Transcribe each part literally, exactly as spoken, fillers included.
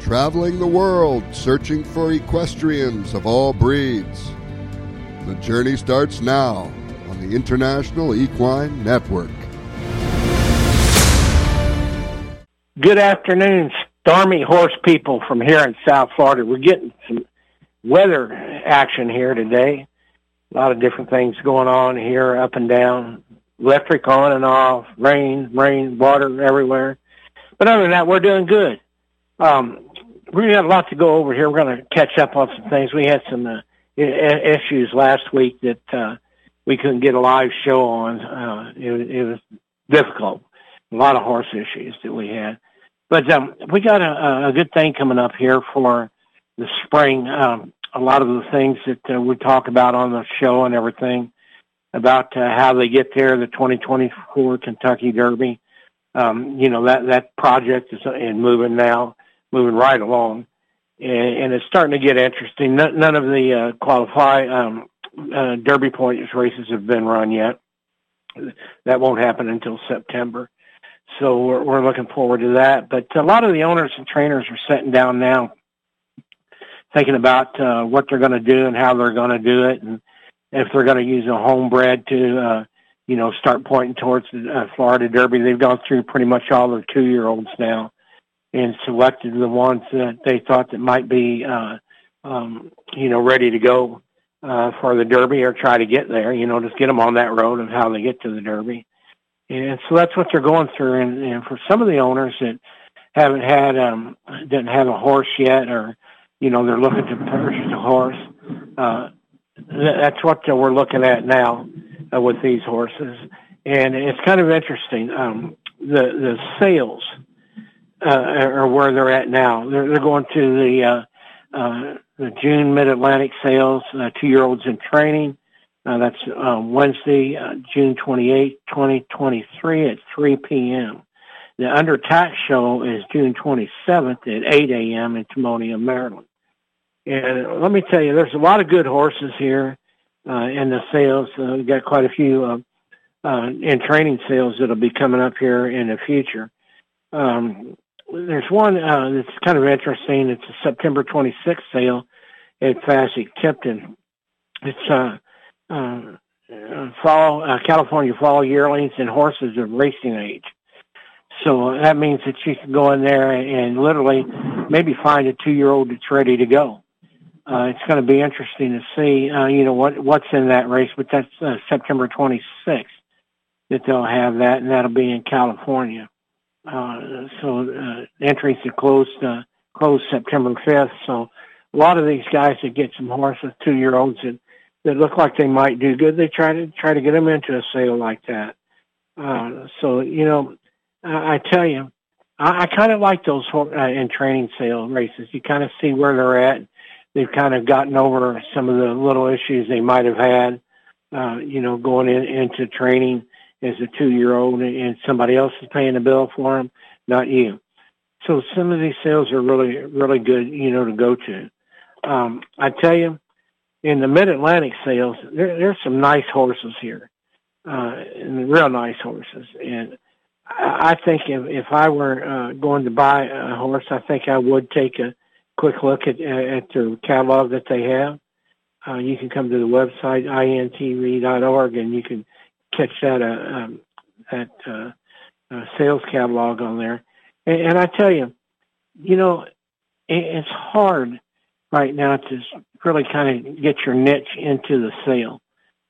traveling the world searching for equestrians of all breeds. The journey starts now on the International Equine Network. Good afternoon, stormy horse people from here in South Florida. We're getting some weather action here today. A lot of different things going on here, up and down, electric on and off, rain, rain, water everywhere. But other than that, we're doing good. Um, we got a lot to go over here. We're going to catch up on some things. We had some uh, issues last week that uh, we couldn't get a live show on. Uh, it, it was difficult. A lot of horse issues that we had. But um, we got a, a good thing coming up here for the spring. Um, a lot of the things that uh, we talk about on the show and everything about uh, how they get there, the twenty twenty-four Kentucky Derby. Um, you know, that, that project is in moving now, moving right along. And, and it's starting to get interesting. None, none of the uh, qualify um, uh, Derby points races have been run yet. That won't happen until September. So we're, we're looking forward to that. But a lot of the owners and trainers are sitting down now thinking about uh, what they're going to do and how they're going to do it, and if they're going to use a homebred to, uh, you know, start pointing towards the uh, Florida Derby. They've gone through pretty much all their two-year-olds now and selected the ones that they thought that might be, uh, um, you know, ready to go uh, for the Derby or try to get there, you know, just get them on that road of how they get to the Derby. And so that's what they're going through. And, and for some of the owners that haven't had, um, didn't have a horse yet, or, you know, they're looking to purchase a horse, uh, th- that's what we're looking at now uh, with these horses. And it's kind of interesting. Um, the, the sales uh, are where they're at now. They're, they're going to the, uh, uh, the June Mid-Atlantic sales, uh, two-year-olds in training. Uh, that's uh, Wednesday, uh, June twenty-eighth, twenty twenty-three at three p.m. The Under Tax Show is June twenty-seventh at eight a.m. in Timonium, Maryland. And let me tell you, there's a lot of good horses here uh, in the sales. Uh, we've got quite a few uh, uh, in training sales that'll be coming up here in the future. Um, there's one uh, that's kind of interesting. It's a September twenty-sixth sale at Fasig Tipton. It's uh, uh, fall uh, California fall yearlings and horses of racing age. So that means that you can go in there and literally maybe find a two-year-old that's ready to go. Uh, it's going to be interesting to see, uh, you know, what what's in that race, but that's uh, September twenty-sixth that they'll have that, and that'll be in California. Uh, so uh, entries are closed, uh, closed September fifth. So a lot of these guys that get some horses, two-year-olds that, that look like they might do good, they try to try to get them into a sale like that. Uh, so, you know, I, I tell you, I, I kind of like those uh, in training sale races. You kind of see where they're at. They've kind of gotten over some of the little issues they might have had, uh, you know, going in, into training as a two-year-old, and somebody else is paying the bill for them, not you. So some of these sales are really, really good, you know, to go to. Um, I tell you, in the Mid-Atlantic sales, there, there's some nice horses here, uh, and real nice horses. And I, I think if, if I were uh, going to buy a horse, I think I would take a quick look at, at the catalog that they have. Uh, you can come to the website, I N T V dot org, and you can catch that, uh, um, that uh, uh, sales catalog on there. And, and I tell you, you know, it, it's hard right now to really kind of get your niche into the sale.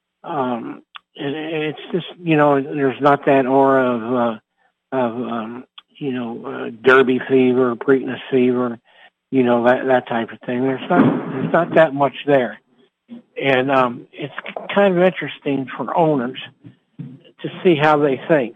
Um, and it's just, you know, there's not that aura of, uh, of um, you know, uh, Derby fever, Preakness fever, you know, that, that type of thing. There's not, there's not that much there. And um, it's kind of interesting for owners to see how they think.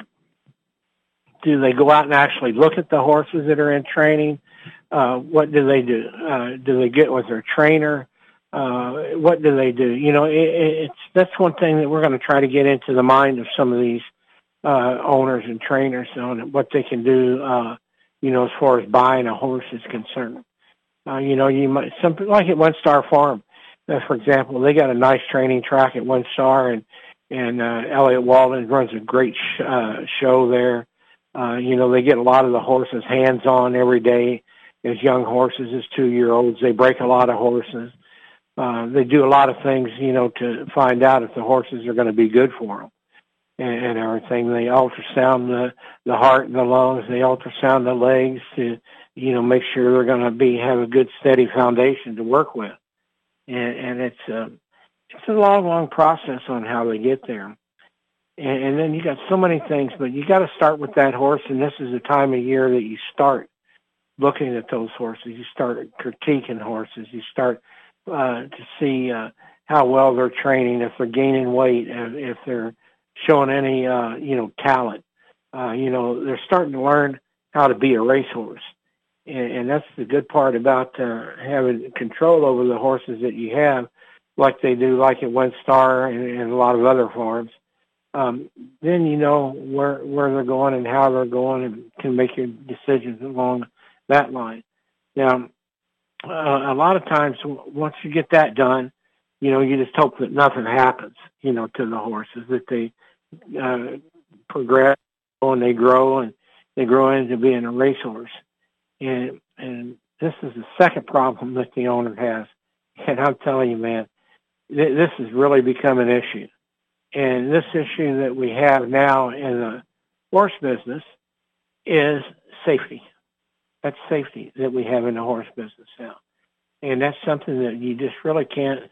Do they go out and actually look at the horses that are in training? Uh, what do they do? Uh, do they get with their trainer? Uh, what do they do? You know, it, it's that's one thing that we're going to try to get into the mind of some of these uh, owners and trainers on what they can do, uh, you know, as far as buying a horse is concerned. Uh, you know, you might, something like at One Star Farm, uh, for example, they got a nice training track at One Star, and, and uh, Elliot Walden runs a great sh- uh, show there. Uh, you know, they get a lot of the horses hands-on every day. as young horses, as two-year-olds. They break a lot of horses. Uh, they do a lot of things, you know, to find out if the horses are going to be good for them and, and everything. They ultrasound the, the heart and the lungs. They ultrasound the legs to, you know, make sure they're going to be have a good, steady foundation to work with. And, and it's, uh, it's a long, long process on how they get there. And, and then you got so many things, but you got to start with that horse, and this is the time of year that you start looking at those horses. You start critiquing horses. You start uh, to see uh, how well they're training, if they're gaining weight, if, if they're showing any, uh, you know, talent. Uh, you know, they're starting to learn how to be a racehorse. And, and that's the good part about uh, having control over the horses that you have, like they do, like at One Star and, and a lot of other farms. Um, then you know where where they're going and how they're going, and can make your decisions along that line. Now, uh, a lot of times, once you get that done, you know, you just hope that nothing happens, you know, to the horses, that they uh, progress and they grow and they grow into being a racehorse. And and this is the second problem that the owner has. And I'm telling you, man, th- this has really become an issue. And this issue that we have now in the horse business is safety. That's safety that we have in the horse business now. And that's something that you just really can't,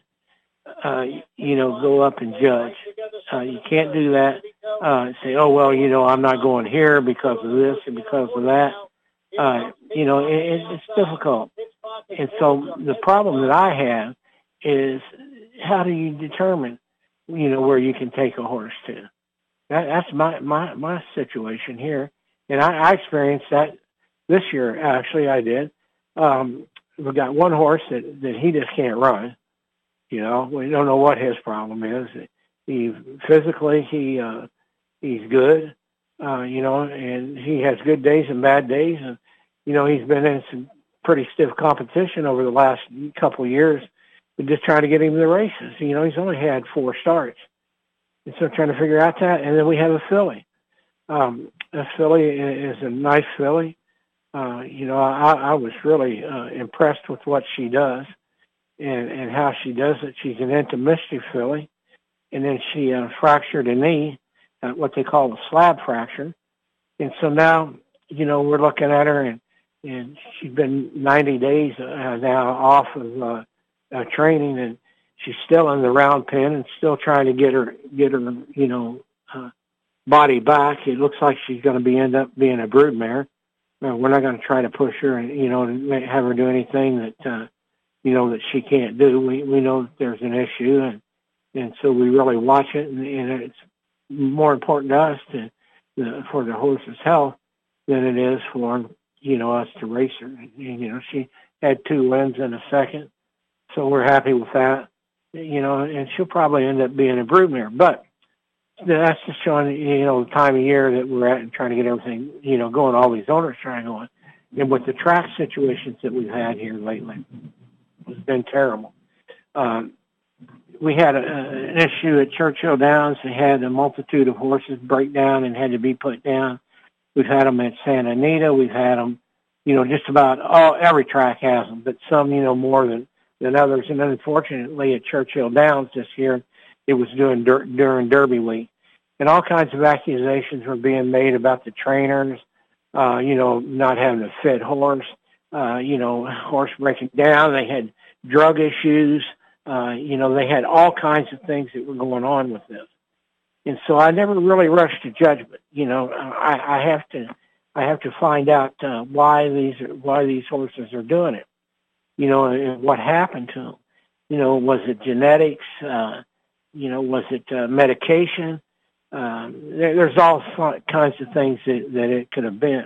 uh, you know, go up and judge. Uh, you can't do that uh, and say, oh, well, you know, I'm not going here because of this and because of that. Uh, you know, it, it's difficult. And so the problem that I have is, how do you determine, you know, where you can take a horse to? That, that's my, my, my situation here. And I, I experienced that this year, actually, I did. Um, we got one horse that, that he just can't run. You know, we don't know what his problem is. He physically, he uh, he's good, uh, you know, and he has good days and bad days. And, you know, he's been in some pretty stiff competition over the last couple of years. We're just trying to get him to the races. You know, he's only had four starts. And so trying to figure out that. And then we have a filly. Um, a filly is a nice filly. Uh, you know, I, I was really uh, impressed with what she does and, and how she does it. She's an Intimissimi filly. And then she uh, fractured a knee, uh, what they call a slab fracture. And so now, you know, we're looking at her, and, and she's been ninety days uh, now off of uh, uh, training, and she's still in the round pen and still trying to get her, get her, you know, uh, body back. It looks like she's going to be end up being a broodmare. Well, we're not going to try to push her and, you know, have her do anything that, uh, you know, that she can't do. We we know that there's an issue, and, and so we really watch it, and, and it's more important to us to, uh, for the horse's health than it is for, you know, us to race her. And, you know, she had two wins in a second, so we're happy with that, you know, and she'll probably end up being a broodmare. But that's just showing, you know, the time of year that we're at and trying to get everything, you know, going, all these owners trying to go on. And with the track situations that we've had here lately, it's been terrible. Um, we had a, an issue at Churchill Downs. They had a multitude of horses break down and had to be put down. We've had them at Santa Anita. We've had them, you know, just about all, every track has them, but some, you know, more than, than others. And unfortunately at Churchill Downs this year, it was doing dur- during Derby week. And all kinds of accusations were being made about the trainers, uh, you know, not having a fit horse, uh, you know, horse breaking down. They had drug issues. Uh, you know, they had all kinds of things that were going on with this. And so I never really rushed to judgment. You know, I, I have to, I have to find out uh, why these, why these horses are doing it. You know, and what happened to them. You know, was it genetics? Uh, you know, was it uh, medication? Um, there, there's all kinds of things that, that it could have been.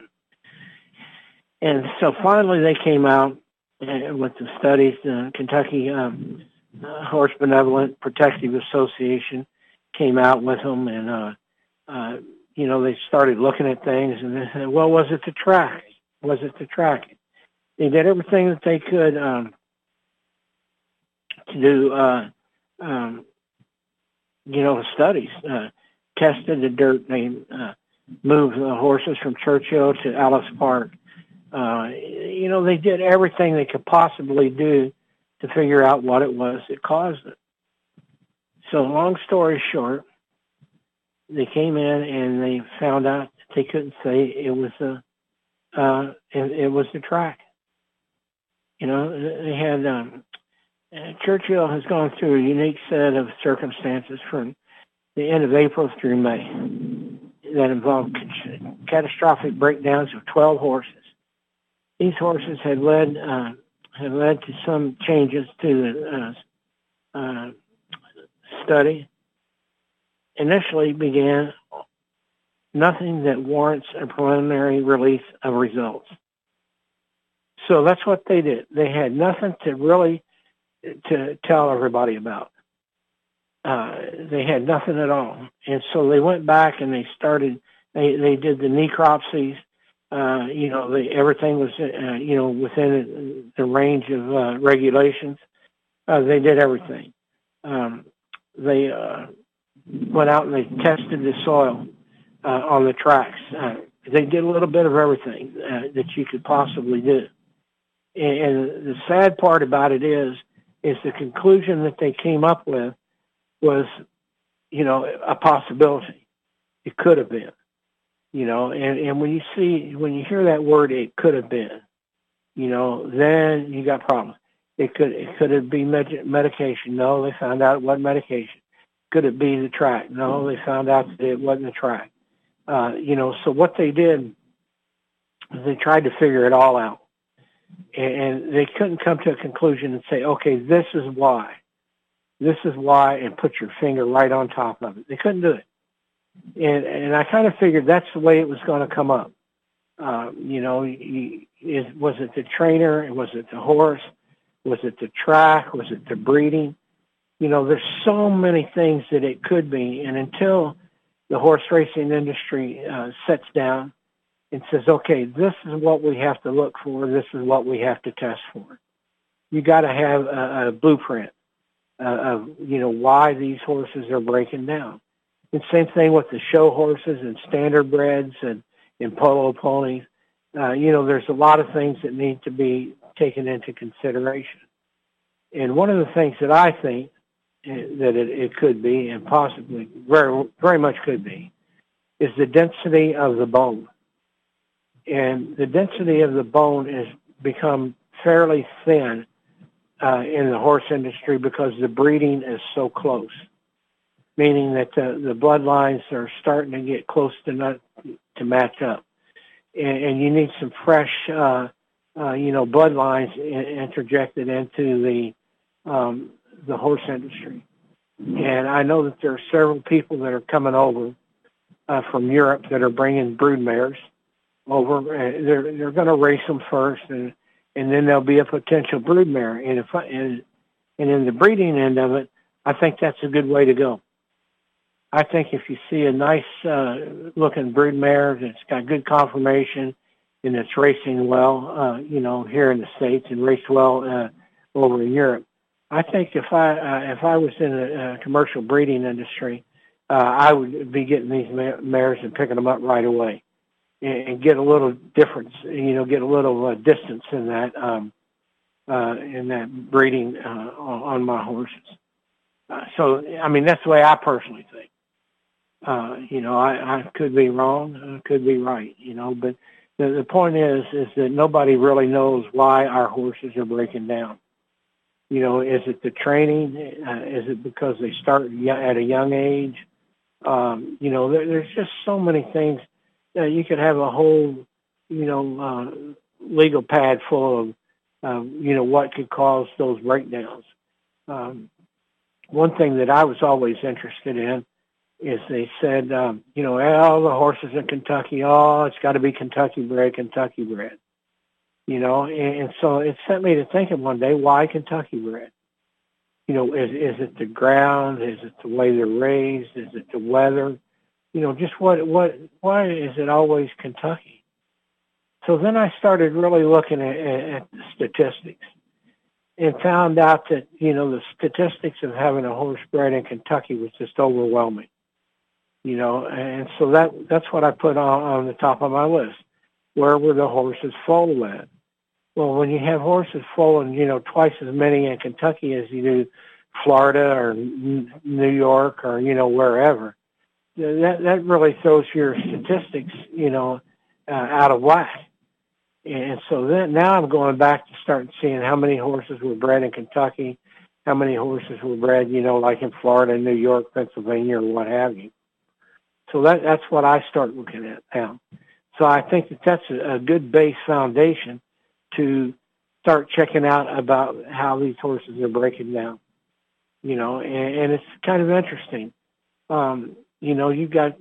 And so finally they came out uh, with the studies. The Kentucky um, uh, Horse Benevolent Protective Association came out with them, and, uh, uh, you know, they started looking at things, and they said, well, was it the track? Was it the track? They did everything that they could um, to do, uh, um, you know, studies. Uh, tested the dirt. They uh, moved the horses from Churchill to Alice Park. Uh, you know, they did everything they could possibly do to figure out what it was that caused it. So long story short, they came in and they found out that they couldn't say it was a, uh, it, it was the track. You know, they had, um, Churchill has gone through a unique set of circumstances from the end of April through May that involved catastrophic breakdowns of twelve horses. These horses had led uh, had led to some changes to the uh, uh, study. Initially began nothing that warrants a preliminary release of results. So that's what they did. They had nothing to really to tell everybody about. Uh, they had nothing at all. And so they went back and they started, they, they did the necropsies. Uh, you know, they, everything was, uh, you know, within the range of uh, regulations. Uh, they did everything. Um, they uh, went out and they tested the soil uh, on the tracks. Uh, they did a little bit of everything uh, that you could possibly do. And, and the sad part about it is, is the conclusion that they came up with was, you know, a possibility. It could have been, you know, and, and when you see, when you hear that word, it could have been, you know, then you got problems. It could, it could have been med- medication. No, they found out it wasn't medication. Could it be the track? No, they found out that it wasn't the track. Uh, you know, so what they did is they tried to figure it all out. And they couldn't come to a conclusion and say, okay, this is why. This is why, and put your finger right on top of it. They couldn't do it. And and I kind of figured that's the way it was going to come up. Uh, you know, is, was it the trainer? Was it the horse? Was it the track? Was it the breeding? You know, there's so many things that it could be. And until the horse racing industry uh, sets down and says, okay, this is what we have to look for. This is what we have to test for. You got to have a, a blueprint uh, of, you know, why these horses are breaking down. And same thing with the show horses and standard breds and, and polo ponies. Uh, you know, there's a lot of things that need to be taken into consideration. And one of the things that I think that it, it could be, and possibly very, very much could be, is the density of the bone. And the density of the bone has become fairly thin uh, in the horse industry because the breeding is so close, meaning that the, the bloodlines are starting to get close to not to match up. And, and you need some fresh, uh, uh, you know, bloodlines in, interjected into the um, the horse industry. And I know that there are several people that are coming over uh, from Europe that are bringing brood mares over. Uh, they're they're going to race them first, and and then there'll be a potential brood mare. And if I, and and in the breeding end of it, I think that's a good way to go. I think if you see a nice uh, looking brood mare that's got good conformation and it's racing well, uh, you know, here in the States and raced well uh, over in Europe, I think if I uh, if I was in a, a commercial breeding industry, uh, I would be getting these mares and picking them up right away, and, and get a little difference, you know, get a little uh, distance in that um, uh, in that breeding uh, on, on my horses. Uh, so, I mean, that's the way I personally think. Uh, you know, I, I could be wrong, I could be right, you know, but the, the point is, is that nobody really knows why our horses are breaking down. You know, is it the training? Uh, is it because they start at a young age? Um, you know, there, there's just so many things. Uh, you could have a whole, you know, uh, legal pad full of, uh, you know, what could cause those breakdowns. Um, one thing that I was always interested in is they said, um, you know, all the horses in Kentucky, oh, it's got to be Kentucky bred, Kentucky bred. You know, and, and so it sent me to thinking one day, why Kentucky bred? You know, is is it the ground? Is it the way they're raised? Is it the weather? You know, just what, what, why is it always Kentucky? So then I started really looking at, at the statistics and found out that, you know, the statistics of having a horse bred in Kentucky was just overwhelming. You know, and so that that's what I put on, on the top of my list. where were the horses foaled at? Well, when you have horses foaling, you know, twice as many in Kentucky as you do Florida or New York or, you know, wherever, that that really throws your statistics, you know, uh, out of whack. And so then now I'm going back to start seeing how many horses were bred in Kentucky, how many horses were bred, you know, like in Florida, New York, Pennsylvania, or what have you. So that that's what I start looking at now. So I think that that's a, a good base foundation to start checking out about how these horses are breaking down. You know, and, and it's kind of interesting. Um, you know, you've got,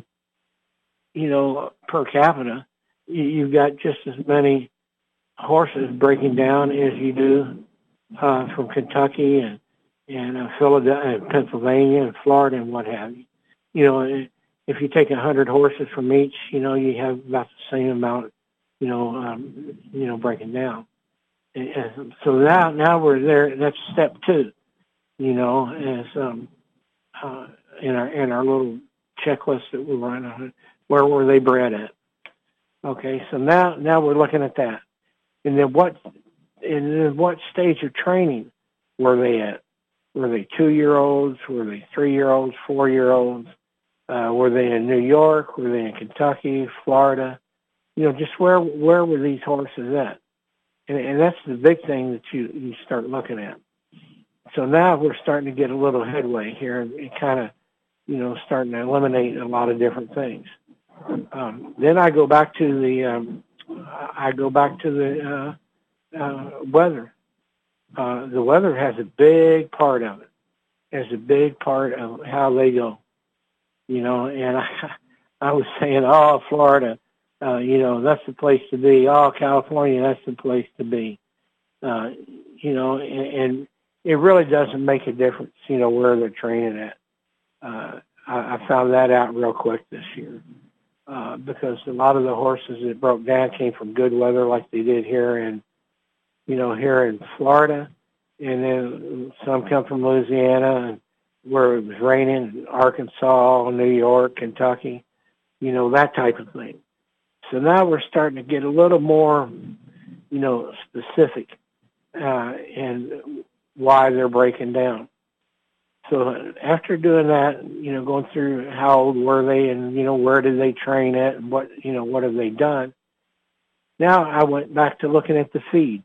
you know, per capita, you've got just as many horses breaking down as you do uh, from Kentucky and, and uh, Philadelphia and Pennsylvania and Florida and what have you. You know, if you take a hundred horses from each, you know, you have about the same amount, you know, um, you know, breaking down. And, and so now, now we're there. That's step two. You know, as um, uh, in our in our little checklist that we're running, where were they bred at? Okay, so now now we're looking at that, and then what? And then what stage of training were they at? Were they two-year-olds? Were they three-year-olds? Four-year-olds? Uh, were they in New York? Were they in Kentucky, Florida? You know, just where where were these horses at? And, and that's the big thing that you you start looking at. So now we're starting to get a little headway here and, and kind of, you know, starting to eliminate a lot of different things. Um, then I go back to the, um, I go back to the uh, uh, weather. Uh, the weather has a big part of it. Has a big part of how they go. You know, and I, I was saying, oh, Florida, uh, you know, that's the place to be. Oh, California, that's the place to be. Uh, you know, and, and it really doesn't make a difference, you know, where they're training at. Uh, I, I found that out real quick this year uh, because a lot of the horses that broke down came from good weather like they did here in, you know, here in Florida. And then some come from Louisiana and where it was raining, Arkansas, New York, Kentucky, you know, that type of thing. So now we're starting to get a little more, you know, specific uh, and why they're breaking down. So after doing that, you know, going through how old were they and, you know, where did they train at and what, you know, what have they done? Now I went back to looking at the feed,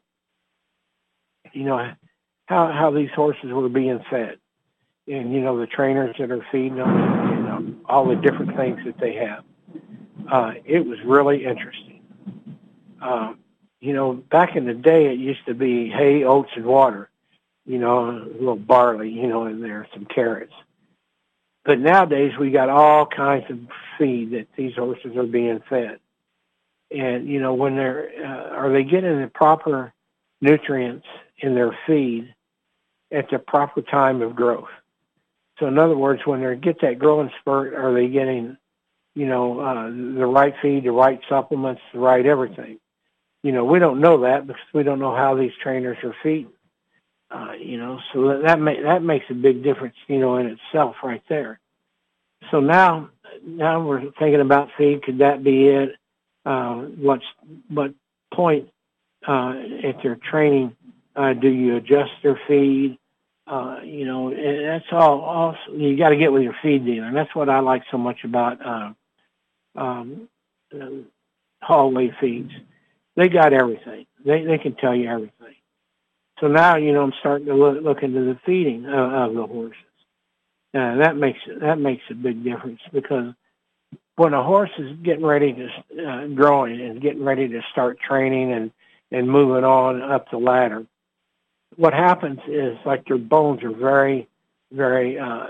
you know, how, how these horses were being fed and, you know, the trainers that are feeding them and, you know, all the different things that they have. Uh, it was really interesting. Um, you know, back in the day, it used to be hay, oats, and water. You know, a little barley, you know, in there, some carrots. But nowadays we got all kinds of feed that these horses are being fed. And, you know, when they're, uh, are they getting the proper nutrients in their feed at the proper time of growth? So in other words, when they get that growing spurt, are they getting, you know, uh, the right feed, the right supplements, the right everything? You know, we don't know that because we don't know how these trainers are feeding. Uh, you know, so that that, may, that makes a big difference, you know, in itself right there. So now, now we're thinking about feed. Could that be it? Uh, what's what point uh, at their training uh, do you adjust their feed? Uh, you know, and that's all. all you got to get with your feed dealer, and that's what I like so much about uh, um, uh, hallway feeds. They got everything. They they can tell you everything. So now, you know, I'm starting to look, look into the feeding uh, of the horses. Uh, that makes that makes a big difference because when a horse is getting ready to uh, growing and getting ready to start training and, and moving on up the ladder, what happens is like their bones are very, very. Uh,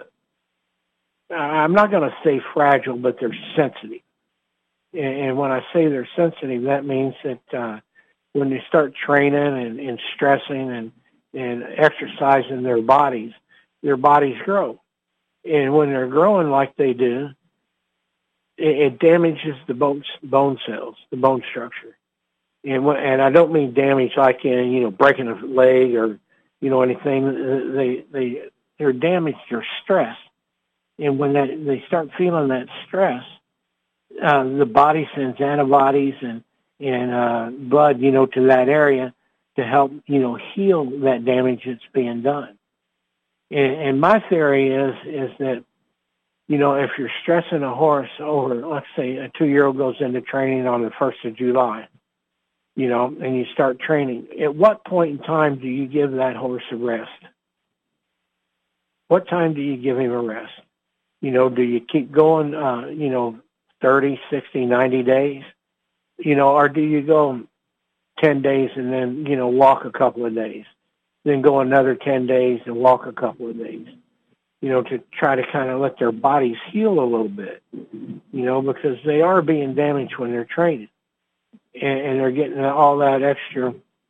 I'm not going to say fragile, but they're sensitive. And, and when I say they're sensitive, that means that. Uh, When they start training and, and stressing and, and exercising their bodies, their bodies grow. And when they're growing like they do, it, it damages the bone, bone cells, the bone structure. And when, and I don't mean damage like in, you know, breaking a leg or, you know, anything. They, they, they're damaged, they're stressed. And when that, they start feeling that stress, uh, the body sends antibodies and and uh, blood, you know, to that area to help, you know, heal that damage that's being done. And, and my theory is is that, you know, if you're stressing a horse over, let's say a two-year-old goes into training on the first of July, you know, and you start training, at what point in time do you give that horse a rest? What time do you give him a rest? You know, do you keep going, uh, you know, thirty, sixty, ninety days? You know, or do you go ten days and then, you know, walk a couple of days, then go another ten days and walk a couple of days, you know, to try to kind of let their bodies heal a little bit, you know, because they are being damaged when they're training, and, and they're getting all that extra,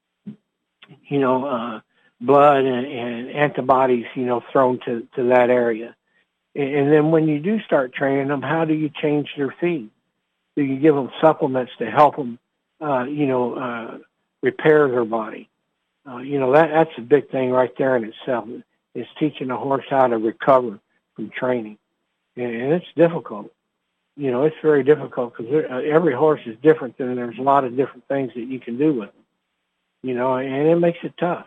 you know, uh, blood and, and antibodies, you know, thrown to, to that area. And, and then when you do start training them, how do you change their feed? Do you give them supplements to help them, uh, you know, uh, repair their body? Uh, you know, that that's a big thing right there in itself, is teaching a horse how to recover from training. And, and it's difficult. You know, it's very difficult because every horse is different, and there's a lot of different things that you can do with them, you know, and it makes it tough.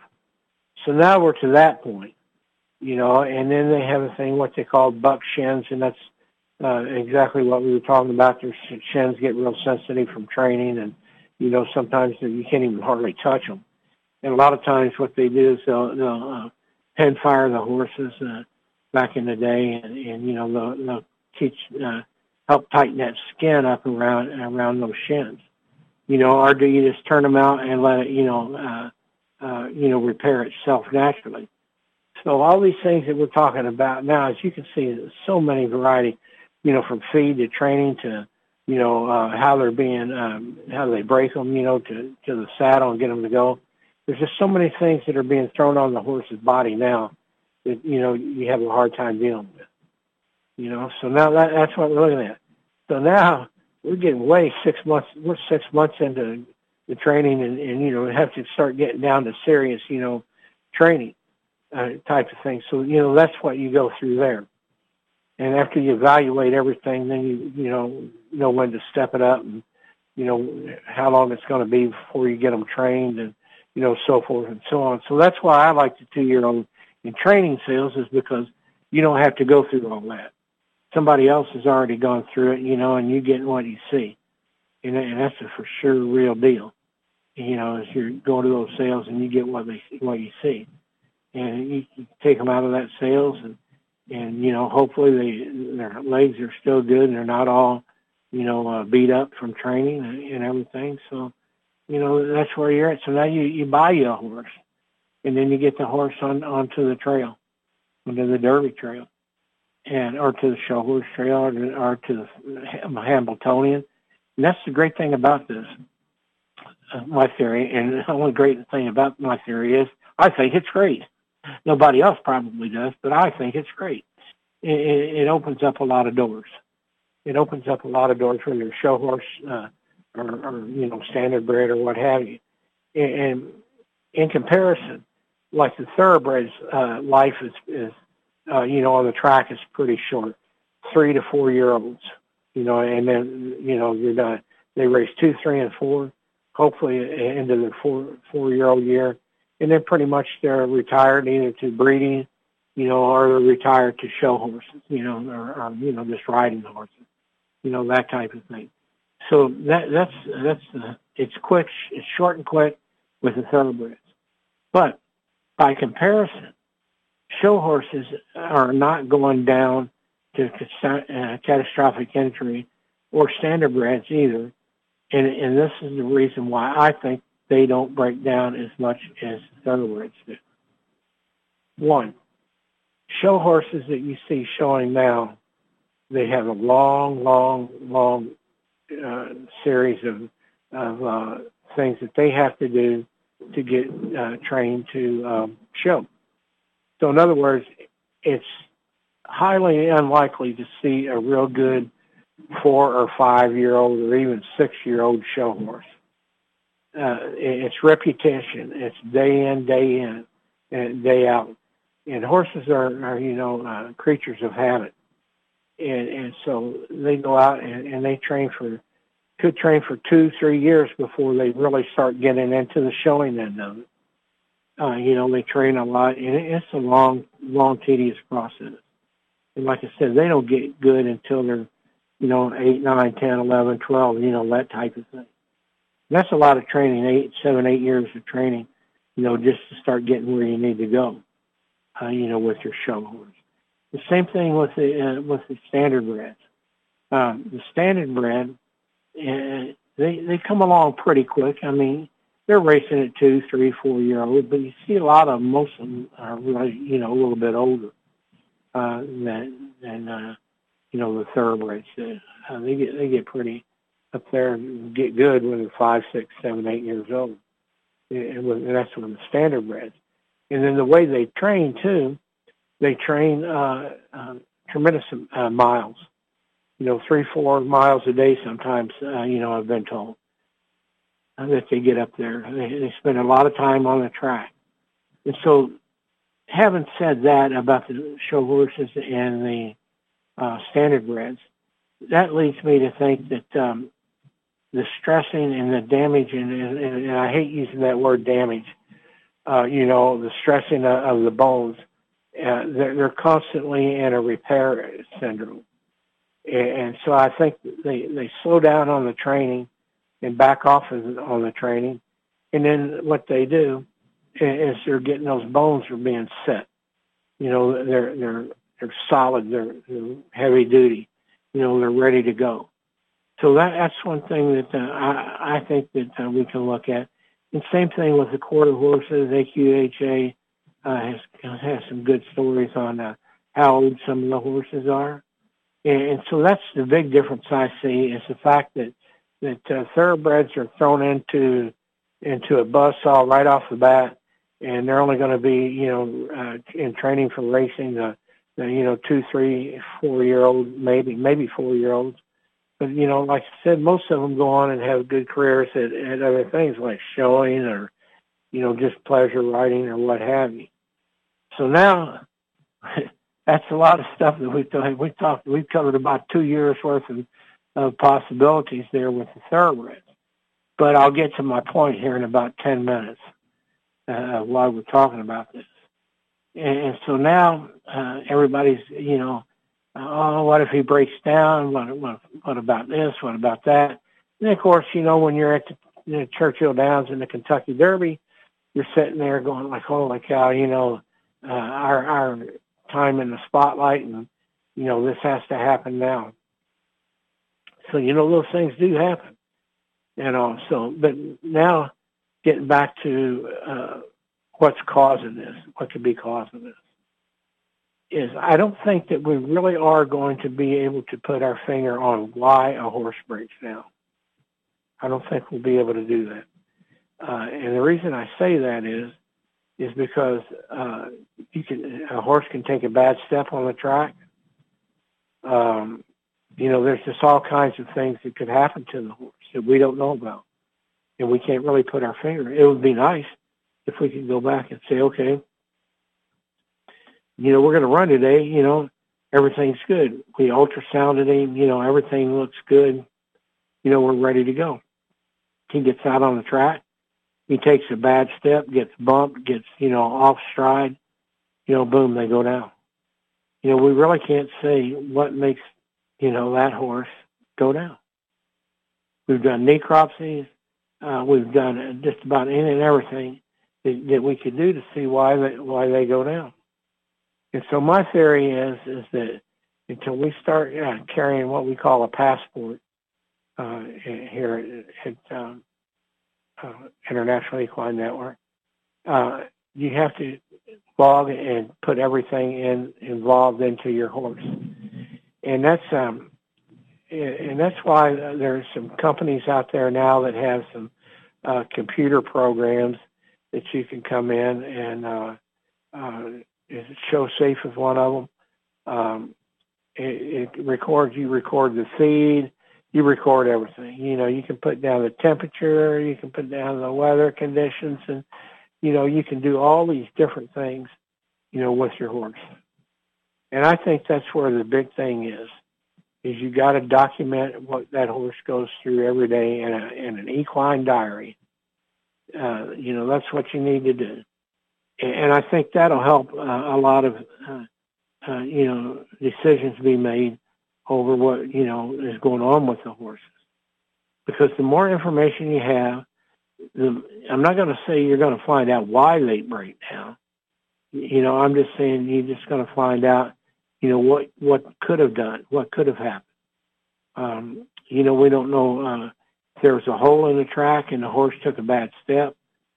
So now we're to that point, you know, and then they have a thing, what they call buck shins, and that's uh, exactly what we were talking about. Their shins get real sensitive from training, and, you know, sometimes you can't even hardly touch them. And a lot of times what they do is they'll, they'll uh, pen fire the horses uh, back in the day, and, and you know, they'll, they'll teach, uh, help tighten that skin up around around those shins. You know, or do you just turn them out and let it, you know, uh, uh, you know, repair itself naturally? So all these things that we're talking about now, as you can see, there's so many variety, you know, from feed to training to, you know, uh, how they're being, um, how they break them, you know, to, to the saddle and get them to go. There's just so many things that are being thrown on the horse's body now that, you know, you have a hard time dealing with, you know. So now that, that's what we're looking at. So now we're getting way six months, we're six months into the training, and, and you know, we have to start getting down to serious, you know, training uh, type of thing. So, you know, that's what you go through there. And after you evaluate everything, then you, you know, know when to step it up, and, you know, how long it's going to be before you get them trained, and, you know, so forth and so on. So that's why I like the two-year-old in training sales, is because you don't have to go through all that. Somebody else has already gone through it, you know, and you get what you see. And, and that's a for sure real deal, you know, as you're going to those sales and you get what they what you see. And you, you take them out of that sales, and, and you know, hopefully they, their legs are still good and they're not all, you know, uh, beat up from training and, and everything. So, you know, that's where you're at. So now you, you buy you a horse, and then you get the horse on onto the trail, onto the Derby trail, and or to the show horse trail, or to, or to the Hambletonian. And that's the great thing about this, uh, my theory. And the only great thing about my theory is I think it's great. Nobody else probably does, but I think it's great. It, it, it opens up a lot of doors. It opens up a lot of doors for your show horse, uh, or, or, you know, standard bred or what have you. And, and in comparison, like the thoroughbreds, uh, life is, is uh, you know, on the track is pretty short, three to four year olds, you know, and then, you know, you're done. They race two, three, and four, hopefully into the four, four year old year. And then pretty much they're retired either to breeding, you know, or they're retired to show horses, you know, or, or you know, just riding the horses, you know, that type of thing. So that that's that's uh, it's quick, it's short and quick with the thoroughbreds. But by comparison, show horses are not going down to uh, catastrophic injury, or standardbreds either. And and this is the reason why I think they don't break down as much as thoroughbreds do. One, show horses that you see showing now, they have a long, long, long uh, series of, of uh, things that they have to do to get uh, trained to um, show. So in other words, it's highly unlikely to see a real good four or five-year-old or even six-year-old show horse. Uh, it's repetition. It's day in, day in, and day out. And horses are, are you know, uh, creatures of habit. And, and so they go out and, and they train for could train for two, three years before they really start getting into the showing end of it. Uh, you know, they train a lot, and it's a long, long, tedious process. And like I said, they don't get good until they're, you know, eight, nine, ten, eleven, twelve, you know, that type of thing. And that's a lot of training, eight, seven, eight years of training, you know, just to start getting where you need to go, uh, you know, with your show horse. The same thing with the uh, with the standard breds. Um, the standard bred, uh, they they come along pretty quick. I mean, they're racing at two, three, four year old, but you see a lot of them. Most of them are really, you know, a little bit older uh, than than uh, you know, the thoroughbreds. Uh, they get they get pretty up there and get good when they're five, six, seven, eight years old, and, with, and that's when the standard breds. And then the way they train too. They train uh, uh, tremendous uh, miles, you know, three, four miles a day sometimes, uh, you know, I've been told, uh, that they get up there. They, they spend a lot of time on the track. And so having said that about the show horses and the uh, standard breds, that leads me to think that um, the stressing and the damage, and, and, and I hate using that word damage, uh, you know, the stressing of, of the bones, Uh, they're, they're constantly in a repair syndrome. And, and so I think they, they slow down on the training and back off on the training. And then what they do is they're getting those bones are being set. You know, they're, they're, they're solid. They're, they're heavy duty. You know, they're ready to go. So that, that's one thing that uh, I, I think that uh, we can look at. And same thing with the quarter horses, A Q H A. Uh, has has some good stories on uh, how old some of the horses are, and, and so that's the big difference I see is the fact that that uh, thoroughbreds are thrown into into a buzzsaw right off the bat, and they're only going to be you know uh, in training for racing the, the you know two, three, four year old maybe maybe four year olds, but you know like I said, most of them go on and have good careers at, at other things like showing or you know, just pleasure riding or what have you. So now, that's a lot of stuff that we've done. We talked, we've covered about two years worth of, of possibilities there with the thoroughbreds. But I'll get to my point here in about ten minutes uh, while we're talking about this. And, and so now uh, everybody's, you know, oh, what if he breaks down? What, what, what about this? What about that? And of course, you know, when you're at the you know, Churchill Downs in the Kentucky Derby, you're sitting there going like, holy cow, you know, uh, our, our time in the spotlight and, you know, this has to happen now. So, you know, those things do happen, you know, so, but now getting back to uh, what's causing this, what could be causing this, is I don't think that we really are going to be able to put our finger on why a horse breaks down. I don't think we'll be able to do that. Uh, and the reason I say that is, is because uh, you can a horse can take a bad step on the track. Um, you know, there's just all kinds of things that could happen to the horse that we don't know about, and we can't really put our finger. It would be nice if we could go back and say, okay, you know, we're going to run today. You know, everything's good. We ultrasounded him. You know, everything looks good. You know, we're ready to go. He gets out on the track. He takes a bad step, gets bumped, gets, you know, off stride, you know, boom, they go down. You know, we really can't say what makes, you know, that horse go down. We've done necropsies. Uh, we've done just about any and everything that, that we could do to see why they, why they go down. And so my theory is, is that until we start uh, carrying what we call a passport uh, here at, at um, Uh, International Equine Network, uh, you have to log and put everything in involved into your horse, and that's um, and that's why there's some companies out there now that have some uh, computer programs that you can come in and uh, uh, ShowSafe is one of them. Um, it, it records. You record the feed. You record everything. You know, you can put down the temperature, you can put down the weather conditions, and, you know, you can do all these different things, you know, with your horse. And I think that's where the big thing is, is you got to document what that horse goes through every day in, a, in an equine diary. Uh, you know, that's what you need to do. And, and I think that'll help uh, a lot of, uh, uh, you know, decisions be made over what, you know, is going on with the horses. Because the more information you have, the, I'm not going to say you're going to find out why they break down. You know, I'm just saying you're just going to find out, you know, what, what could have done, what could have happened. Um, you know, we don't know uh, if there was a hole in the track and the horse took a bad step.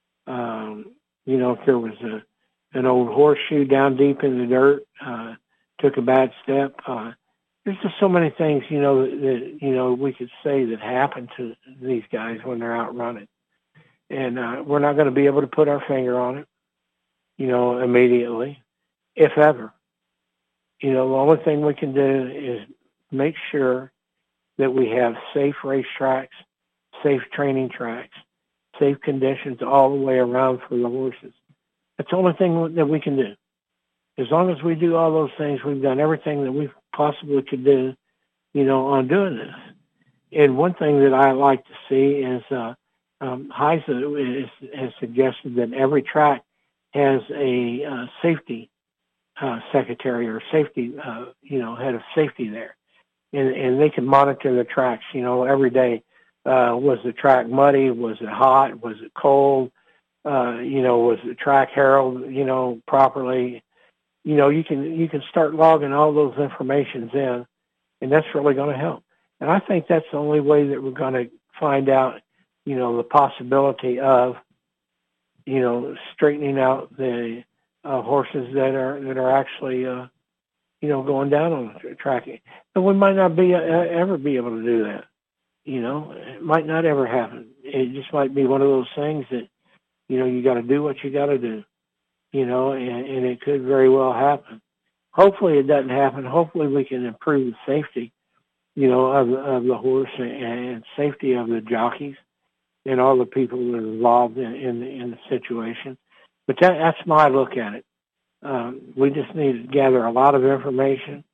Um, you know, if there was a, an old horseshoe down deep in the dirt, uh, took a bad step. Uh, there's just so many things, you know, that, that, you know, we could say that happened to these guys when they're out running. And uh, we're not going to be able to put our finger on it, you know, immediately, if ever. You know, the only thing we can do is make sure that we have safe racetracks, safe training tracks, safe conditions all the way around for the horses. That's the only thing that we can do. As long as we do all those things, we've done everything that we possibly could do, you know, on doing this. And one thing that I like to see is uh, um, Heisa has suggested that every track has a uh, safety uh, secretary or safety, uh, you know, head of safety there. And, and they can monitor the tracks, you know, every day. Uh, was the track muddy? Was it hot? Was it cold? Uh, you know, was the track heralded, you know, properly? You know, you can you can start logging all those informations in, and that's really going to help. And I think that's the only way that we're going to find out, you know, the possibility of, you know, straightening out the uh, horses that are that are actually, uh, you know, going down on the track. And we might not be uh, ever be able to do that. You know, it might not ever happen. It just might be one of those things that, you know, you got to do what you got to do. You know, and, and it could very well happen. Hopefully it doesn't happen. Hopefully we can improve the safety, you know, of, of the horse and, and safety of the jockeys and all the people that are involved in, in, the, in the situation. But that, that's my look at it. Um, we just need to gather a lot of information.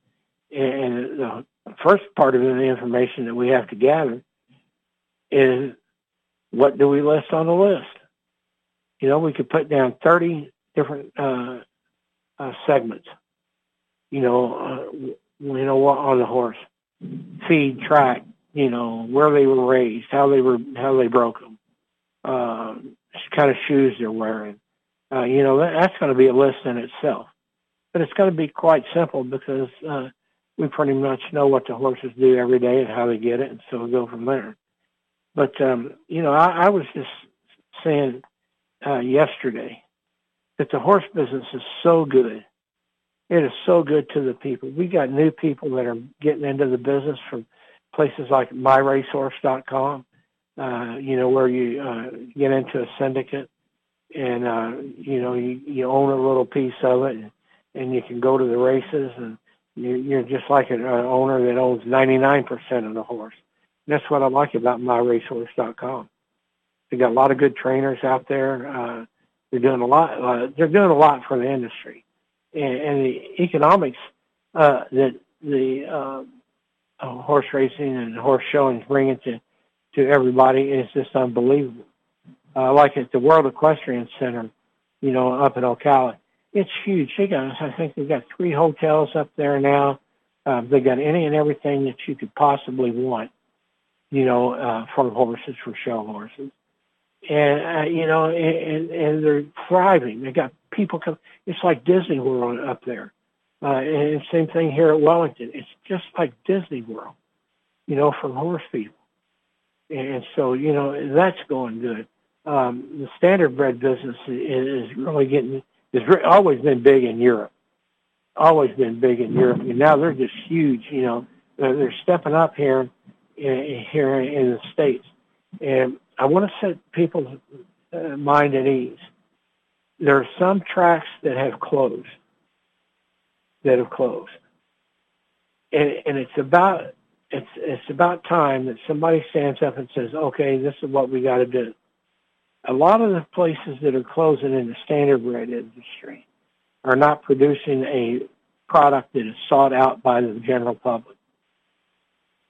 And the first part of the information that we have to gather is, what do we list on the list? You know, we could put down thirty different uh, uh, segments, you know, uh, you know, on the horse, feed, track, you know, where they were raised, how they were, how they broke them, uh, kind of shoes they're wearing. Uh, you know, that, that's going to be a list in itself, but it's going to be quite simple because uh, we pretty much know what the horses do every day and how they get it, and so we'll go from there. But um, you know, I, I was just saying uh, yesterday that the horse business is so good. It is so good to the people. We got new people that are getting into the business from places like my racehorse dot com, uh, you know, where you uh, get into a syndicate and, uh, you know, you, you own a little piece of it and, and you can go to the races and you, you're just like an owner that owns ninety-nine percent of the horse. And that's what I like about my racehorse dot com. They got a lot of good trainers out there. Uh, They're doing a lot. Uh, they're doing a lot for the industry, and, and the economics uh, that the uh, uh, horse racing and horse showing is bringing to to everybody is just unbelievable. Uh, like at the World Equestrian Center, you know, up in Ocala, it's huge. They got, I think they've got three hotels up there now. Uh, they got any and everything that you could possibly want, you know, uh, for horses, for show horses. And, uh, you know, and, and they're thriving. They got people come. It's like Disney World up there. Uh, and same thing here at Wellington. It's just like Disney World, you know, for horse people. And so, you know, that's going good. Um, the standardbred business is really getting, has always been big in Europe. Always been big in Europe. And now they're just huge, you know. They're, they're stepping up here, in, here in the States. And I want to set people's uh, mind at ease. There are some tracks that have closed, that have closed, and, and it's about it's it's about time that somebody stands up and says, "Okay, this is what we got to do." A lot of the places that are closing in the standardbred industry are not producing a product that is sought out by the general public.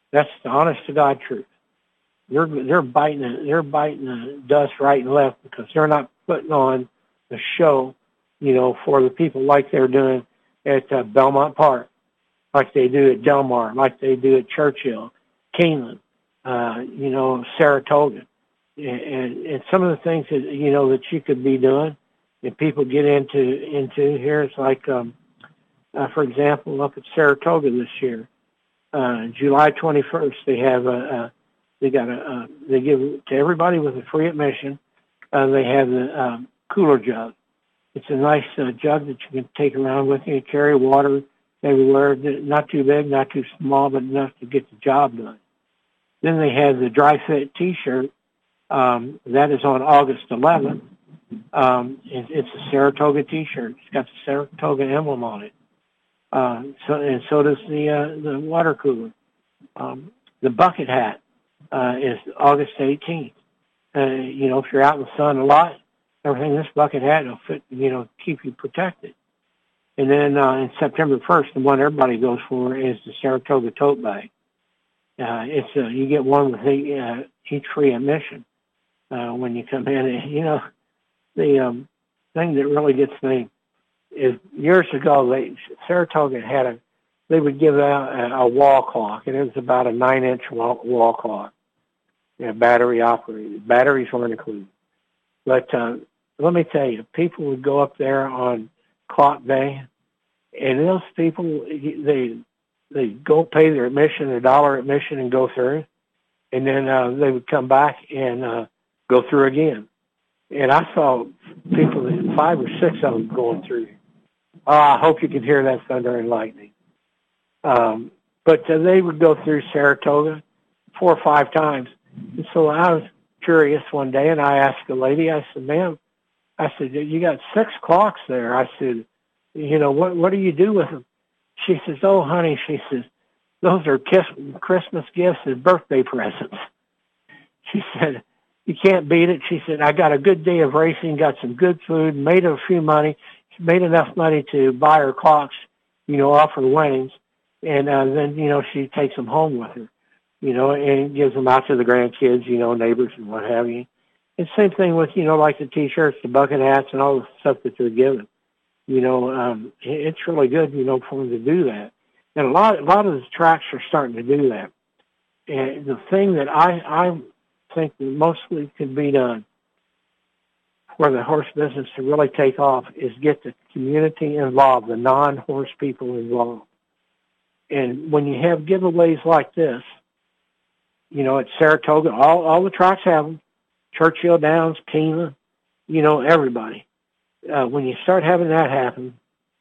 That's the honest to God truth. They're they're biting the, they're biting the dust right and left because they're not putting on the show, you know, for the people like they're doing at uh, Belmont Park, like they do at Del Mar, like they do at Churchill, Keeneland, uh, you know, Saratoga, and, and, and some of the things that you know that you could be doing, and people get into into here. It's like, um, uh, for example, up at Saratoga this year, uh, July twenty-first, they have a. a They got a, uh, they give to everybody with a free admission. Uh, they have the um, cooler jug. It's a nice uh, jug that you can take around with you and carry water everywhere. Not too big, not too small, but enough to get the job done. Then they have the dry fit T-shirt. Um, that is on August eleventh. Um, it, it's a Saratoga T-shirt. It's got the Saratoga emblem on it. Uh, so and so does the uh, the water cooler. Um, the bucket hat. Uh, is August eighteenth. Uh, you know, if you're out in the sun a lot, everything in this bucket hat will fit, you know, keep you protected. And then uh, in September first, the one everybody goes for is the Saratoga tote bag. Uh, it's uh, you get one with the, uh, each free admission uh, when you come in. And, you know, the um, thing that really gets me is years ago, they, Saratoga had a, they would give out a, a wall clock, and it was about a nine-inch wall, wall clock. Yeah, battery operated. Batteries weren't included. But uh, let me tell you, people would go up there on clock day, and those people, they they go pay their admission, a dollar admission, and go through, and then uh, they would come back and uh, go through again. And I saw people, five or six of them going through. Oh, I hope you can hear that thunder and lightning. Um, but uh, they would go through Saratoga four or five times. And so I was curious one day, and I asked a lady, I said, ma'am, I said, you got six clocks there. I said, you know, what what do you do with them? She says, oh, honey, she says, those are kiss, Christmas gifts and birthday presents. She said, you can't beat it. She said, I got a good day of racing, got some good food, made a few money, made enough money to buy her clocks, you know, off her winnings. And uh, then, you know, she takes them home with her, you know, and gives them out to the grandkids, you know, neighbors and what have you. And same thing with, you know, like the T-shirts, the bucket hats, and all the stuff that they're given. You know, um, it's really good, you know, for them to do that. And a lot, a lot of the tracks are starting to do that. And the thing that I, I think that mostly could be done for the horse business to really take off is get the community involved, the non-horse people involved. And when you have giveaways like this, you know, at Saratoga, all, all the tracks have them, Churchill Downs, Keeneland, you know, everybody. Uh, when you start having that happen,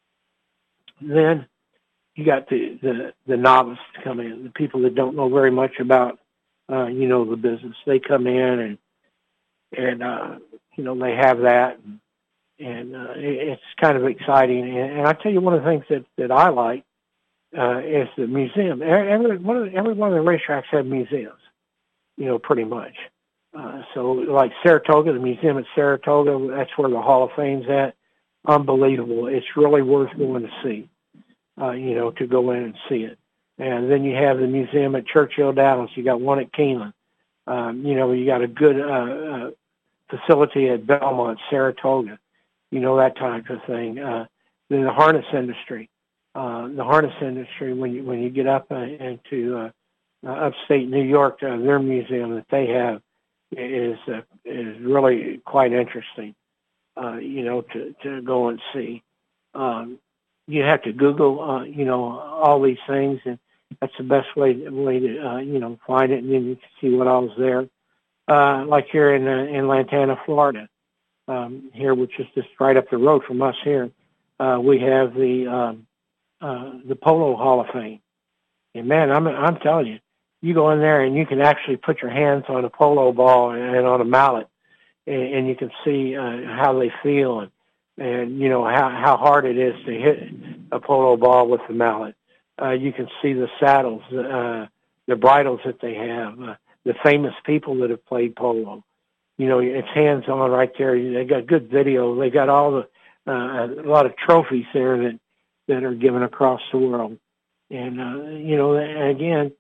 then you got the, the, the novice to come in, the people that don't know very much about, uh, you know, the business. They come in and, and uh, you know, they have that. And, and uh, it, it's kind of exciting. And, and I tell you, one of the things that, that I like, Uh, is the museum. Every one, of the, every one of the racetracks have museums, you know, pretty much. Uh, so like Saratoga, the museum at Saratoga, that's where the Hall of Fame's at. Unbelievable. It's really worth going to see, uh, you know, to go in and see it. And then you have the museum at Churchill Downs. You got one at Keeneland. Um, you know, you got a good uh, uh, facility at Belmont, Saratoga, you know, that type of thing. Uh, then the harness industry. Uh, the harness industry, when you when you get up uh, into uh, uh, upstate New York, uh, their museum that they have is uh, is really quite interesting. Uh, you know, to, to go and see. Um, you have to Google, uh, you know, all these things, and that's the best way way to uh, you know find it, and then you can see what all's there. Uh, like here in uh, in Lantana, Florida, um, here, which is just right up the road from us here, uh, we have the um, Uh, the Polo Hall of Fame. And man, I'm I'm telling you, you go in there and you can actually put your hands on a polo ball and on a mallet, and, and you can see uh, how they feel and, and you know how, how hard it is to hit a polo ball with the mallet. Uh, you can see the saddles, uh, the bridles that they have, uh, the famous people that have played polo. You know, it's hands on right there. They got good video. They got all the uh, a lot of trophies there that. that are given across the world. And, uh, you know, again,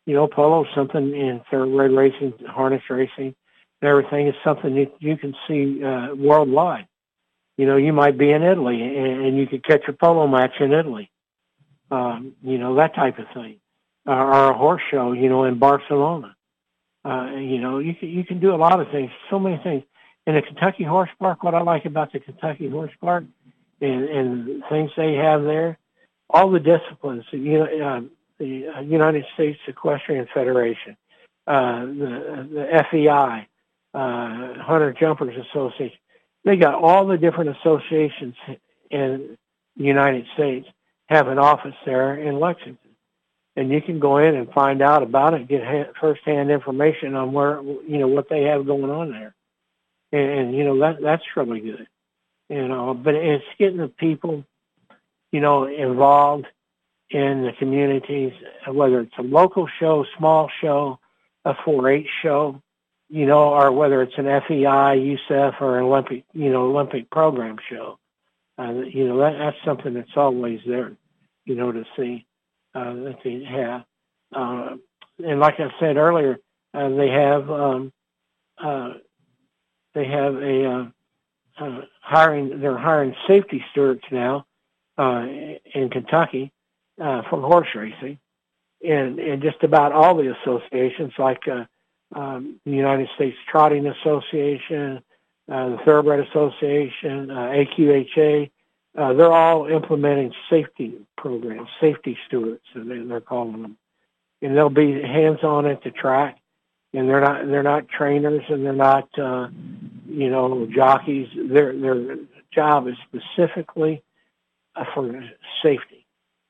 you know, polo is something in thoroughbred racing, harness racing, and everything is something that you can see uh, worldwide. You know, you might be in Italy and, and you could catch a polo match in Italy. Um, you know, that type of thing. Uh, or a horse show, you know, in Barcelona. Uh, you know, you can, you can do a lot of things, so many things. In the Kentucky Horse Park, what I like about the Kentucky Horse Park and, and things they have there, all the disciplines, you know, uh, the United States Equestrian Federation, uh, the, the F E I, uh, Hunter Jumpers Association, they got all the different associations in the United States have an office there in Lexington. And you can go in and find out about it, get ha- firsthand information on where, you know, what they have going on there. And, and you know, that that's really good. You know, but it's getting the people, you know, involved in the communities, whether it's a local show, small show, a four H show, you know, or whether it's an F E I, U S E F, or an Olympic, you know, Olympic program show. Uh, you know, that, that's something that's always there, you know, to see. Uh, that they have, uh, and like I said earlier, uh, they have um, uh, they have a uh, uh, hiring. They're hiring safety stewards now uh, in Kentucky uh, for horse racing, and and just about all the associations, like uh, um, the United States Trotting Association, uh, the Thoroughbred Association, uh, A Q H A. Uh, they're all implementing safety programs, safety stewards, they, they're calling them, and they'll be hands-on at the track. And they're not they're not trainers, and they're not uh, you know jockeys. Their their job is specifically uh, for safety,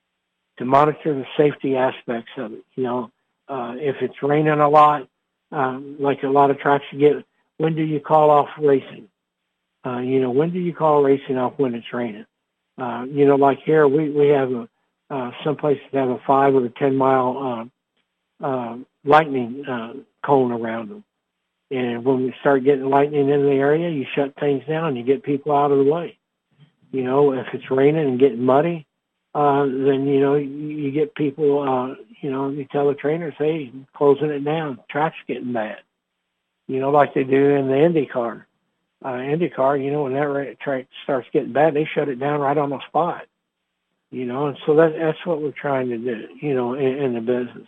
to monitor the safety aspects of it. You know, uh, if it's raining a lot, um, like a lot of tracks you get, when do you call off racing? Uh, you know, when do you call racing off when it's raining? Uh, you know, like here, we, we have a, uh, some places have a five or a ten mile uh, uh, lightning uh, cone around them. And when we start getting lightning in the area, you shut things down, you get people out of the way. You know, if it's raining and getting muddy, uh, then, you know, you, you get people, uh, you know, you tell the trainers, hey, closing it down, track's getting bad. You know, like they do in the IndyCar. Uh, IndyCar, you know, when that track starts getting bad, they shut it down right on the spot. You know, and so that, that's what we're trying to do, you know, in, in the business.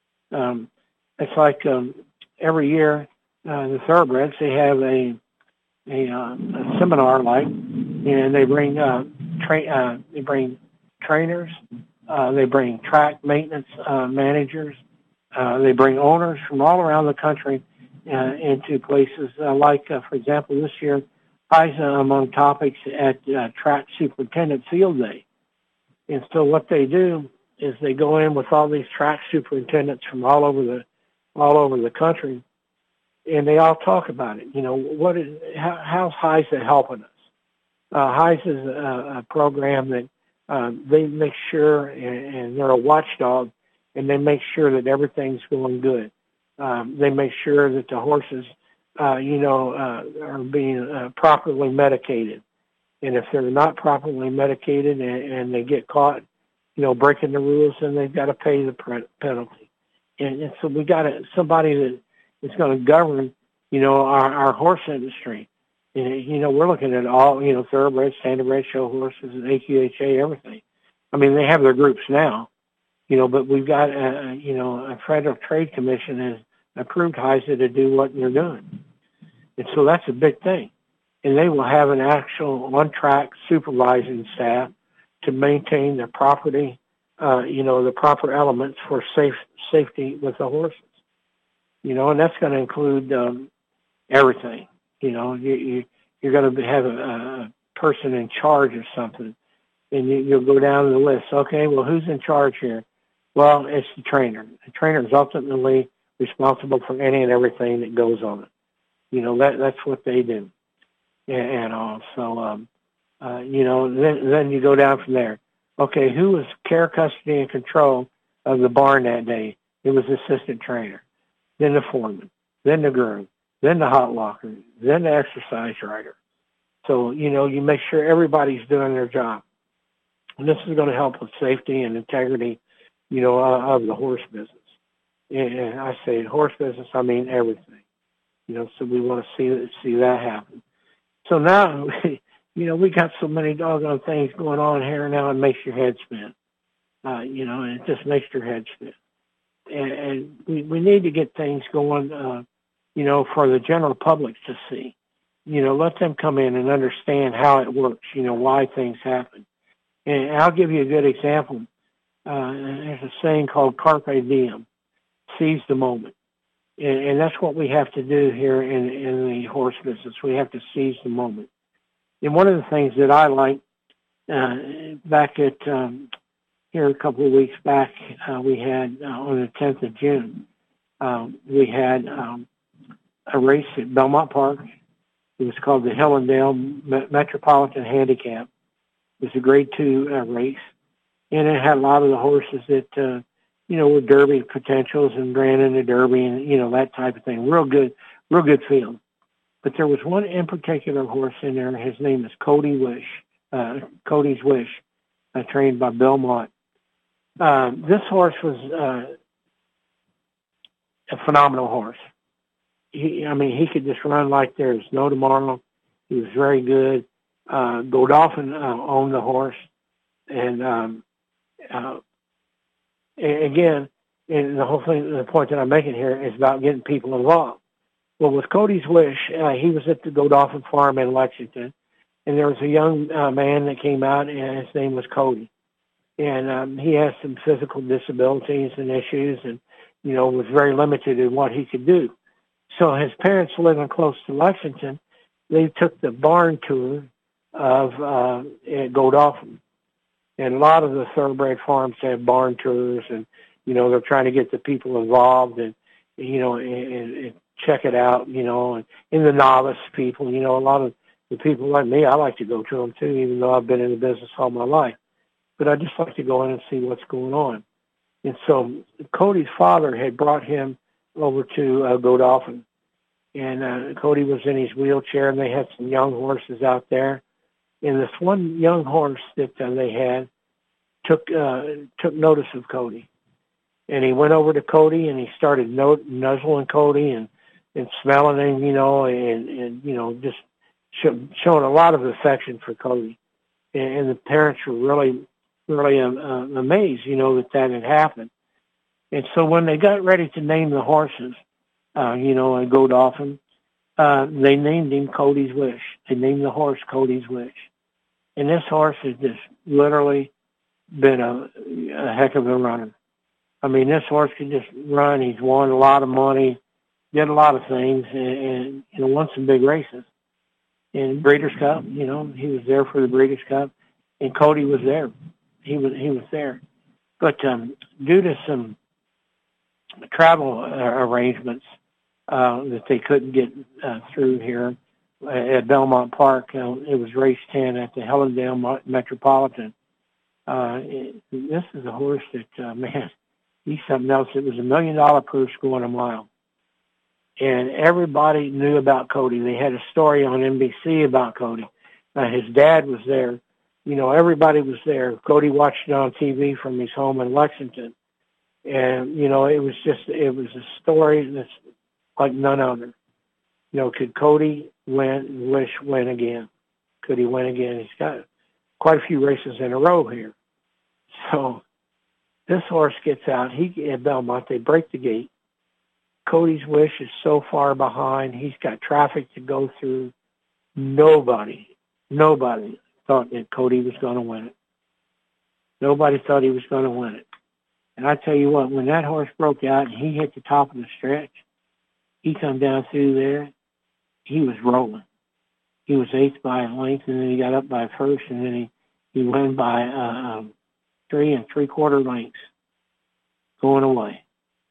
Um, it's like um, every year, uh, the Thoroughbreds, they have a a, uh, a seminar, like, and they bring uh, tra- uh, they bring trainers, uh, they bring track maintenance uh, managers, uh, they bring owners from all around the country uh, into places uh, like, uh, for example, this year, I was uh, among topics at uh, Track Superintendent Field Day. And so what they do is they go in with all these track superintendents from all over the all over the country, and they all talk about it. You know, what is how, how's HISA helping us? Uh, HISA is a, a program that uh, they make sure, and, and they're a watchdog, and they make sure that everything's going good. Um, they make sure that the horses, uh, you know, uh, are being uh, properly medicated. And if they're not properly medicated and, and they get caught, you know, breaking the rules, then they've got to pay the pre- penalty. And, and so we got to, somebody that is going to govern, you know, our, our horse industry. And, you know, we're looking at all, you know, thoroughbred, standardbred, show horses, and A Q H A, everything. I mean, they have their groups now, you know, but we've got, a, you know, a Federal Trade Commission has approved HISA to do what they're doing. And so that's a big thing. And they will have an actual on-track supervising staff to maintain the property, uh, you know, the proper elements for safe safety with the horses. You know, and that's going to include um, everything. You know, you, you, you're going to have a, a person in charge of something, and you, you'll go down the list. Okay, well, who's in charge here? Well, it's the trainer. The trainer is ultimately responsible for any and everything that goes on it. You know, that that's what they do. And also, um, uh, you know, then then you go down from there. Okay, who was care, custody, and control of the barn that day? It was the assistant trainer, then the foreman, then the groom, then the hot locker, then the exercise rider. So, you know, you make sure everybody's doing their job. And this is going to help with safety and integrity, you know, uh, of the horse business. And I say horse business, I mean everything. You know, so we want to see see that happen. So now, you know, we got so many doggone things going on here now, it makes your head spin. Uh, you know, and it just makes your head spin. And, and we, we need to get things going, uh, you know, for the general public to see. You know, let them come in and understand how it works, you know, why things happen. And I'll give you a good example. Uh, there's a saying called carpe diem, seize the moment. And, and that's what we have to do here in, in the horse business. We have to seize the moment. And one of the things that I like, uh, back at, um, here a couple of weeks back, uh, we had, uh, on the tenth of June, um, we had um, a race at Belmont Park. It was called the Hellendale Metropolitan Handicap. It was a grade two uh, race. And it had a lot of the horses that, uh, you know, were Derby potentials and ran in the Derby and, you know, that type of thing. Real good, real good field. But there was one in particular horse in there. His name is Cody Wish, uh, Cody's Wish, uh, trained by Belmont. Uh, this horse was uh, a phenomenal horse. He, I mean, he could just run like there's no tomorrow. He was very good. Uh, Godolphin uh, owned the horse. And um, uh, again, and the whole thing, the point that I'm making here is about getting people involved. Well, with Cody's Wish, uh, he was at the Godolphin Farm in Lexington, and there was a young uh, man that came out, and his name was Cody. And um, he has some physical disabilities and issues and, you know, was very limited in what he could do. So his parents living close to Lexington, they took the barn tour of uh, at Godolphin. And a lot of the thoroughbred farms have barn tours, and, you know, they're trying to get the people involved and, you know, and, and check it out, you know, and in the novice people, you know, a lot of the people like me, I like to go to them too, even though I've been in the business all my life. But I just like to go in and see what's going on. And so Cody's father had brought him over to uh, Godolphin. And uh, Cody was in his wheelchair, and they had some young horses out there. And this one young horse that uh, they had took uh, took notice of Cody. And he went over to Cody, and he started no- nuzzling Cody and, and smelling him, you know, and, and you know, just sh- showing a lot of affection for Cody. And, and the parents were really, really uh, uh, amazed, you know, that that had happened. And so when they got ready to name the horses, uh, you know, and Godolphin, uh, they named him Cody's Wish. They named the horse Cody's Wish. And this horse has just literally been a, a heck of a runner. I mean, this horse can just run. He's won a lot of money, did a lot of things, and, and you know, won some big races. And Breeders' Cup, you know, he was there for the Breeders' Cup, and Cody was there. He was he was there. But um, due to some travel uh, arrangements uh, that they couldn't get uh, through here at Belmont Park, uh, it was race ten at the Hellendale Metropolitan. Uh, it, this is a horse that, uh, man, he's something else. It was a million dollar purse going a mile. And everybody knew about Cody. They had a story on N B C about Cody. Uh, his dad was there. You know, everybody was there. Cody watched it on T V from his home in Lexington. And, you know, it was just, it was a story that's like none other. You know, could Cody win, Wish win again? Could he win again? He's got quite a few races in a row here. So this horse gets out. He at Belmont, they break the gate. Cody's Wish is so far behind. He's got traffic to go through. Nobody, nobody thought that Cody was going to win it. Nobody thought he was going to win it. And I tell you what, when that horse broke out and he hit the top of the stretch, he come down through there, he was rolling. He was eighth by a length, and then he got up by first, and then he, he won by uh, um, three and three-quarter lengths going away.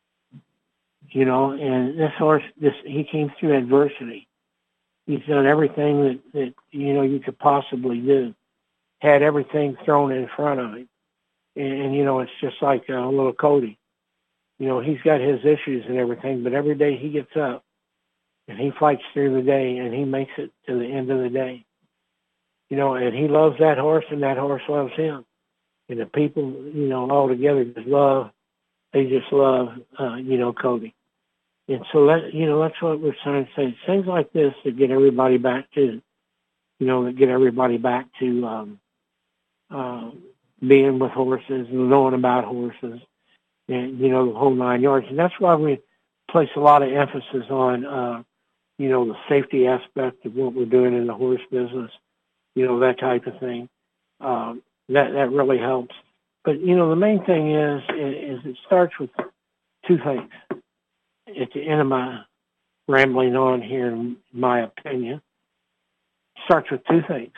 You know, and this horse, this he came through adversity. He's done everything that, that, you know, you could possibly do. Had everything thrown in front of him. And, and you know, it's just like uh, little Cody. You know, he's got his issues and everything, but every day he gets up and he fights through the day and he makes it to the end of the day. You know, and he loves that horse and that horse loves him. And the people, you know, all together just love they just love, uh, you know, Cody. And so that, you know, that's what we're trying to say. Things like this that get everybody back to, you know, that get everybody back to um, uh, being with horses and knowing about horses and, you know, the whole nine yards. And that's why we place a lot of emphasis on, uh, you know, the safety aspect of what we're doing in the horse business, you know, that type of thing. Um, that, that really helps. But, you know, the main thing is, is it starts with two things. At the end of my rambling on here, in my opinion, it starts with two things.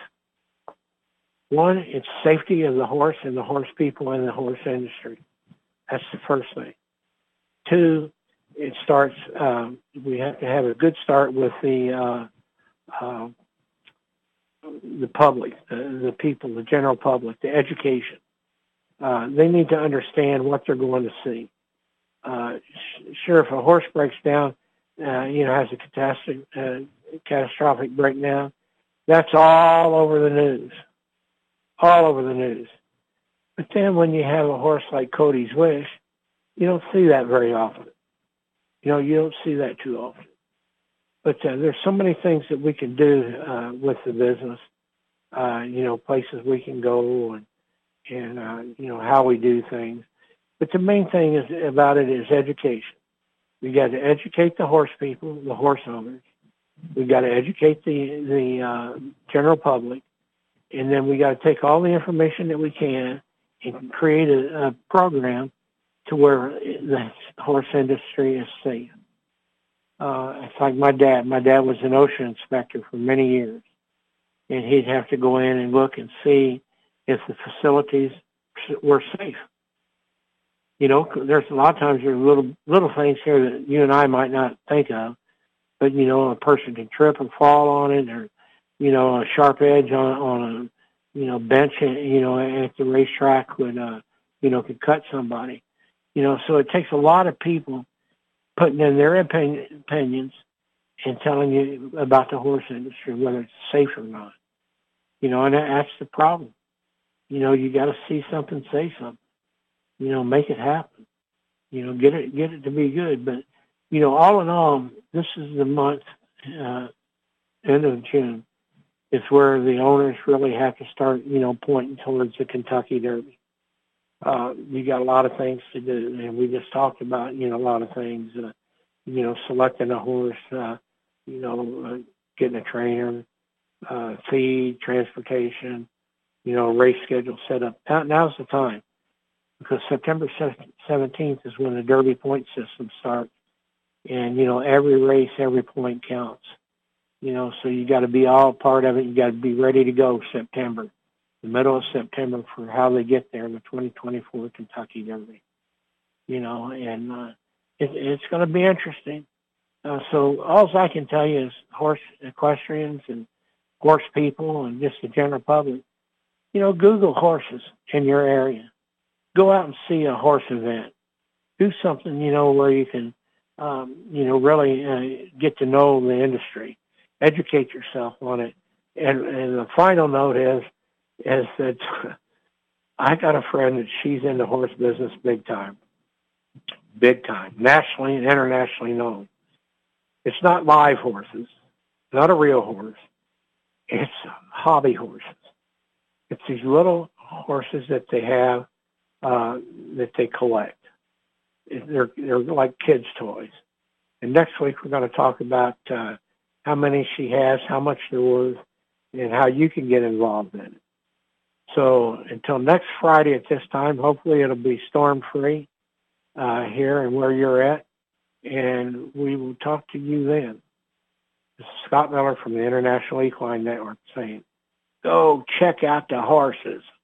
One, it's safety of the horse and the horse people in the horse industry. That's the first thing. Two, it starts, um, we have to have a good start with the uh, uh, the public, the, the people, the general public, the education. Uh, they need to understand what they're going to see. Uh, sure, if a horse breaks down, uh, you know, has a catastrophic, uh, catastrophic breakdown, that's all over the news, all over the news. But then when you have a horse like Cody's Wish, you don't see that very often. You know, you don't see that too often. But uh, there's so many things that we can do uh, with the business, uh, you know, places we can go and, and uh, you know, how we do things. But the main thing is about it is education. We got to educate the horse people, the horse owners. We got to educate the the uh, general public, and then we got to take all the information that we can and create a, a program to where the horse industry is safe. Uh, it's like my dad. My dad was an OSHA inspector for many years, and he'd have to go in and look and see if the facilities were safe. You know, there's a lot of times there's little little things here that you and I might not think of, but you know, a person can trip and fall on it, or you know, a sharp edge on on a you know bench, you know, at the racetrack would uh, you know could cut somebody. You know, so it takes a lot of people putting in their opinion, opinions and telling you about the horse industry, whether it's safe or not. You know, and that's the problem. You know, you got to see something, say something. You know, make it happen. You know, get it get it to be good. But, you know, all in all, this is the month, uh, end of June. It's where the owners really have to start, you know, pointing towards the Kentucky Derby. Uh, you got a lot of things to do, and we just talked about, you know, a lot of things. Uh, you know, selecting a horse, uh, you know, uh, getting a trainer, uh, feed, transportation, you know, race schedule set up. Now, now's the time. Because September seventeenth is when the Derby point system starts. And, you know, every race, every point counts. You know, so you got to be all part of it. You got to be ready to go September, the middle of September, for how they get there in the twenty twenty-four Kentucky Derby. You know, and uh, it, it's going to be interesting. Uh, so all I can tell you is horse equestrians and horse people and just the general public, you know, Google horses in your area. Go out and see a horse event. Do something, you know, where you can, um, you know, really uh, get to know the industry. Educate yourself on it. And, and the final note is, is that I got a friend that she's in the horse business big time. Big time. Nationally and internationally known. It's not live horses. Not a real horse. It's hobby horses. It's these little horses that they have Uh, that they collect. They're they're like kids' toys. And next week we're going to talk about uh, how many she has, how much they're worth, and how you can get involved in it. So until next Friday at this time, hopefully it'll be storm-free uh, here and where you're at, and we will talk to you then. This is Scott Miller from the International Equine Network saying, go check out the horses.